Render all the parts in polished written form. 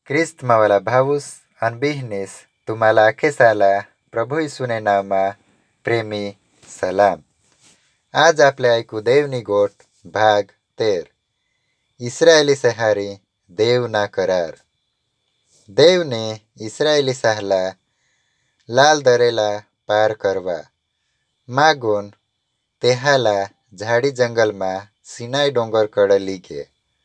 ખ્રિસ્તમાં વાલા ભાવુસ અને બિહનેસ तुम्हाला अखेसाला प्रभू येशूने नावमा प्रेमी सलाम. आज आपले ऐकू देवनी गोट भाग 13. इस्रायली सहारी देवना करार. देवने इस्रायली सहला लाल दरेला पार करवा मागून तेहाला झाडी जंगलमा सिनाई डोंगर कड लीगे.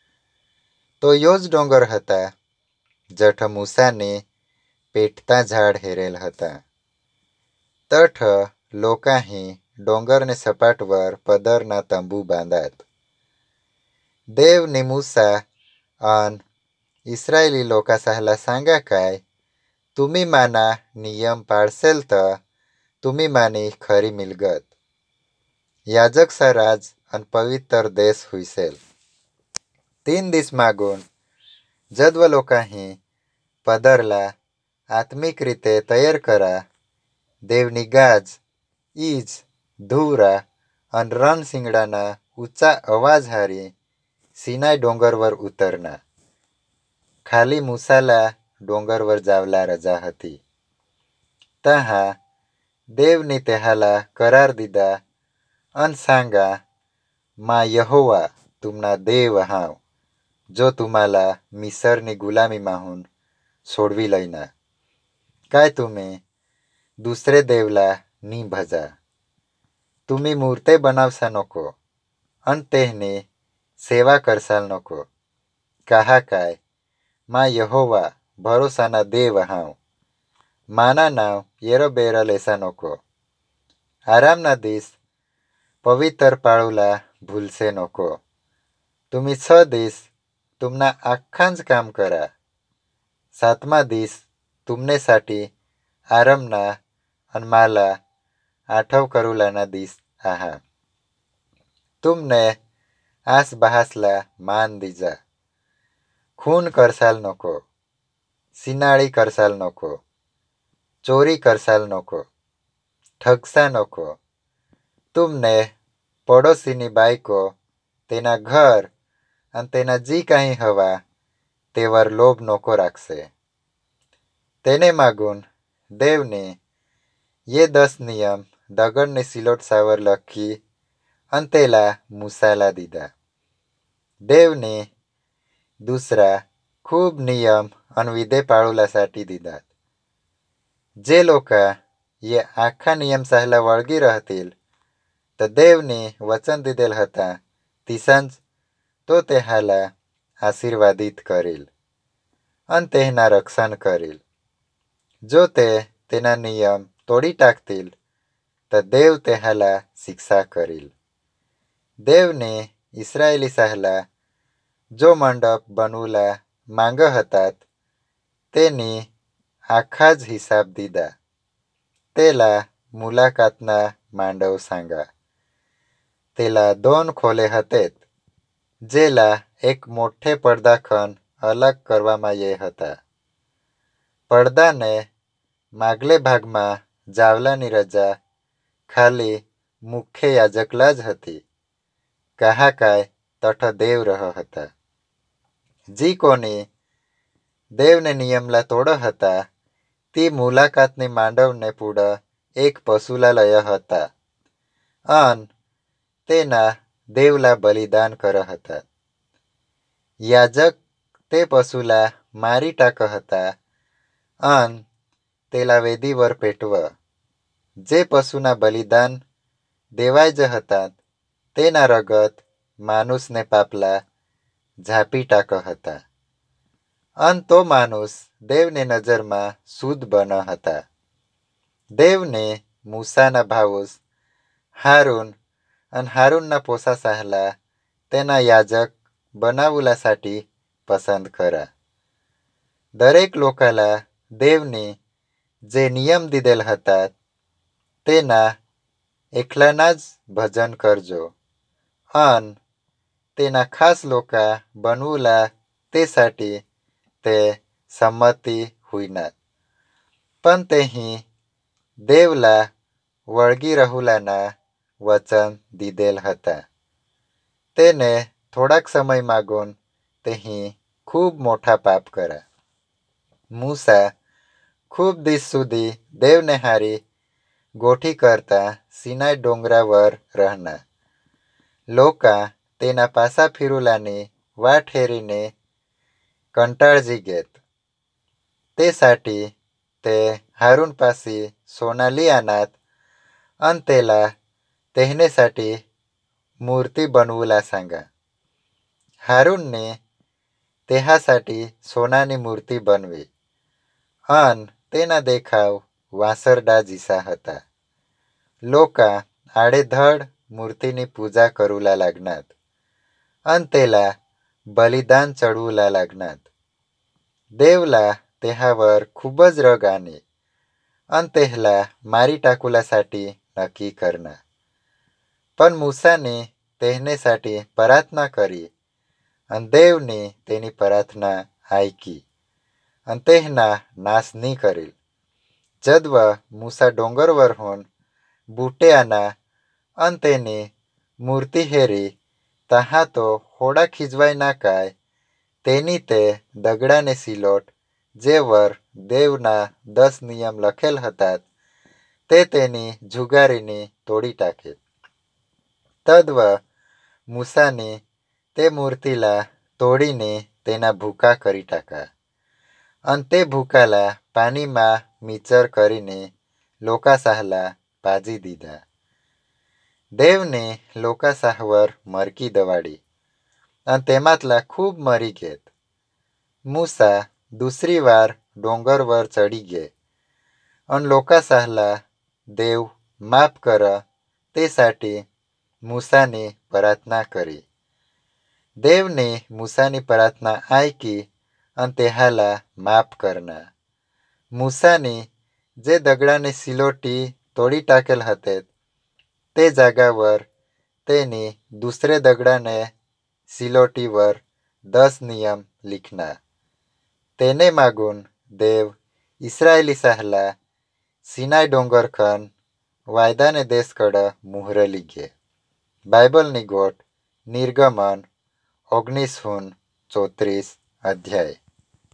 तो योज डोंगर हता जठ मूसाने पेटता झाड हेरेल हता. तठ लोकाही डोंगरने सपाटवर पदરના तंबू बांधात. देवने मूसा अन इस्रायली लोका सहला सांगा काय तुम्ही माना नियम पाळसेल तर तुम्ही मानी खरी मिलगत याजकसा राज अन पवित्र देश हुईसेल. 3 दिस मागून जदव लोकाही पदरला आत्मिक रीते तयार करा. देवनी गाज ईज धूरा अन रण सिंगडाना ऊंचा अवाज हारी सिनाई डोंगरवर उतरना. खाली मूसाला डोंगरवर जावला रजा हती. तहा देवनी तेहाला करार दिदा अन सांगा मा यहोवा तुमना देव हाव जो तुम्हाला मिसरनी गुलामी माहून सोडवी लईना. काय तुम्ही दुसरे देवला नी भजा. तुम्ही मूर्ते बनावसा नको अन तेहनी सेवा करसाल नको. कहा काय मा यहोवा भरोसाना देव हाव. माना नाव येरोबेरा लेसा नको. आरामना दिस पवित्र पाळूला भूलसे नको. तुम्ही 6 दिस तुमना आख्खांज काम करा. 7मा दिस तुमनेसाठी आरामना अन माला आठव करूलाना दिस आहा. तुमने आस बहासला मान दीजा. खून करसाल नको. सिनाळी करसाल नको. चोरी करसाल नको. ठगसा नको. तुमने पडोसीनी बायको तेना घर अन तेना जी काही हवा तेवर लोभ नको राखसे. तेने मागून देवने ये 10 नियम दगडने सिलोटसावर लखी अन तेला मूसाला दिदा. देवने दुसरा खूब नियम अन विधे पाळूलासाठी दिदात. जे लोका ये आखा नियम सहला वळगी रहतील तर देवने वचन दिदेल हता तिसंज तो तेहाला आशीर्वादित करील अन तेहना रक्षण करील. जो ते तेना नियम तोडी टाकतील तर देव तेहाला शिक्षा करील. देवने इस्रायली सहला जो मंडप बनवूला मांग हतात तेनी आखाज हिसाब दिदा. तेला मुलाकातना मांडव सांगा. तेला 2 खोले हतेत जेला एक मोठे पडदाखन अलग करवामा ये हता. पडदाने मागले भागमा जावलानी रजा खाली मुख्य याजकलाज हती. कहा काय तठ देव रह हता. जी कोणी देवने नियमला तोड हता ती मुलाकातनी मांडवने पुढ एक पशुला लय हता अन तेना देवला बलिदान कर हता. याजक ते पशुला मारी टाक हता अन तेला वेदीवर पेटव. जे पशुना बलिदान देवायज हतात तेना रगत माणूसने पापला झापी टाक हता अन तो माणूस देवने नजरमा शुद्ध बन हता. देवने मूसाना भाऊस हारून अन हारूनना पोसा सहला तेना याजक बनावूलासाठी पसंद करा. दरेक लोकाला देवने जे नियम दिदेल हतात तेना एकलानाज भजन करजो अन तेना खास लोका बनवूला तेसाठी ते संमती हुईनात. पण तेही देवला वळगी रहुलाना वचन दिदेल हता. तेने थोडाक समय मागून तेही खूब मोठा पाप करा. મૂસા ખૂબ દિવસ સુધી દેવને હારી ગોઠી કરતા સિનાઈ ડોંગરાवर रहना. લોકા તેના પાસા ફિરુલાની વાટ હેરીને કંટાળજી ગેત. તે साठी તે હારૂન પાસી સોના लियानात अन तेला तेहनेसाठी मूर्ती बनवूला सांगा. हारूनने तेहासाठी सोनानी मूर्ती बनवी अन तेना देखाव वासरडा जिसा હતા. लोका आडेधड मूर्तीनी पूजा करूला लागनात अन तेला बलिदान चढवूला लागनात. देवला तेहावर खूपच रग आनी अन तेहला मारी टाकूलासाठी नक्की करना. पण मूसानी तेहनेसाठी प्रार्थना करी अन देवनी तेनी प्रार्थना ऐकी अन तेहना नाश नी करील. जदव मूसा डोंगरवर होऊन बूटे आना अन तेनी मूर्ती हेरी तहा तो होडा खिजवाय ना काय तेनी ते दगडाने सिलोट जेवर देवना 10 नियम लखेल हतात ते तेनी जुगारीनी तोडी टाकेल. तद्व मूसानी ते मूर्तीला तोडीने तेना भूका करी टाका अन ते भूकाला पानीमा मीचर करीने लोकासाहला पाजी दीधा. देवने लोकासाहवर मरकी दवाडी अन तेमातला खूप मरी गेत. मूसा दुसरी वार डोंगरवर चढी गे अन लोकासाहला देव माफ कर ते साठी मूसानी प्रार्थना करी. देवने मूसानी प्रार्थना ऐकी अन तेहाला माफ करना. मूसानी जे दगडाने सिलोटी तोडी टाकेल हते ते जागावर तेनी दुसरे दगडाने सिलोटीवर 10 नियम लिखना. तेने मागून देव इस्रायली साहला सिनाई डोंगरखन वायदाने देशकड मुहरली गे. बायबलनी गोट निर्गमन 19:34 अध्याय.